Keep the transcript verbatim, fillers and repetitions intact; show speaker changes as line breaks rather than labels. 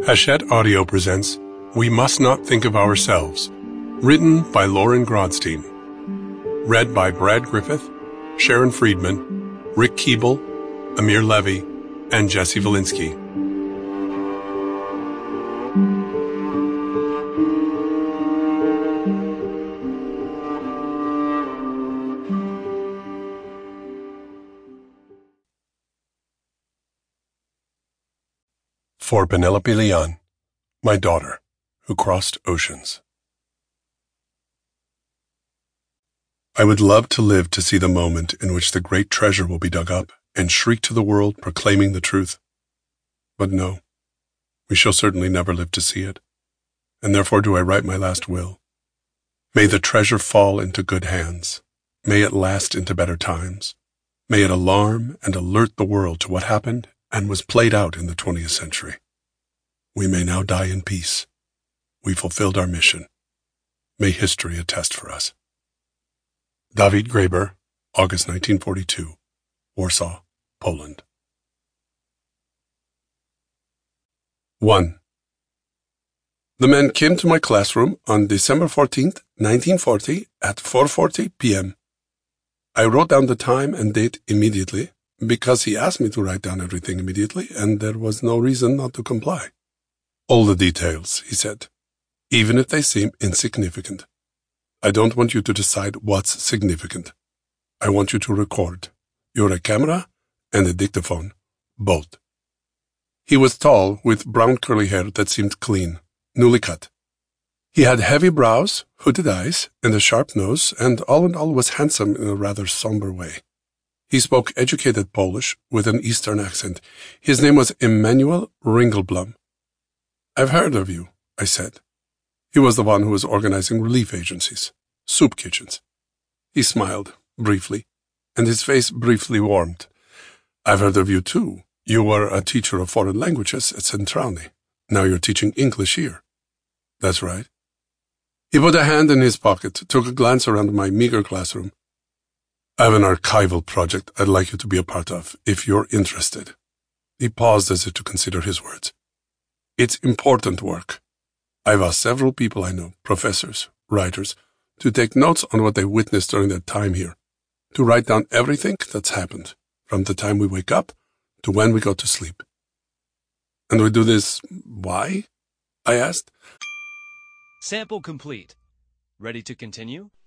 Hachette Audio presents We Must Not Think of Ourselves, written by Lauren Grodstein. Read by Brad Griffith, Sharon Friedman, Rick Keeble, Amir Levy, and Jesse Valinsky. For Penelope Leon, my daughter, who crossed oceans. I would love to live to see the moment in which the great treasure will be dug up and shriek to the world proclaiming the truth. But no, we shall certainly never live to see it, and therefore do I write my last will. May the treasure fall into good hands. May it last into better times. May it alarm and alert the world to what happened and was played out in the twentieth century. We may now die in peace. We fulfilled our mission. May history attest for us. David Graeber, August nineteen forty-two, Warsaw, Poland. one. The man came to my classroom on December fourteenth, nineteen forty, at four forty p m I wrote down the time and date immediately, because he asked me to write down everything immediately, and there was no reason not to comply. All the details, he said, even if they seem insignificant. I don't want you to decide what's significant. I want you to record. You're a camera and a dictaphone, both. He was tall, with brown curly hair that seemed clean, newly cut. He had heavy brows, hooded eyes, and a sharp nose, and all in all was handsome in a rather somber way. He spoke educated Polish with an Eastern accent. His name was Emanuel Ringelblum. I've heard of you, I said. He was the one who was organizing relief agencies, soup kitchens. He smiled, briefly, and his face briefly warmed. I've heard of you, too. You were a teacher of foreign languages at Centralny. Now you're teaching English here. That's right. He put a hand in his pocket, took a glance around my meager classroom. I have an archival project I'd like you to be a part of, if you're interested. He paused as if to consider his words. It's important work. I've asked several people I know, professors, writers, to take notes on what they witnessed during their time here, to write down everything that's happened, from the time we wake up to when we go to sleep. And we do this, why? I asked.
Sample complete. Ready to continue?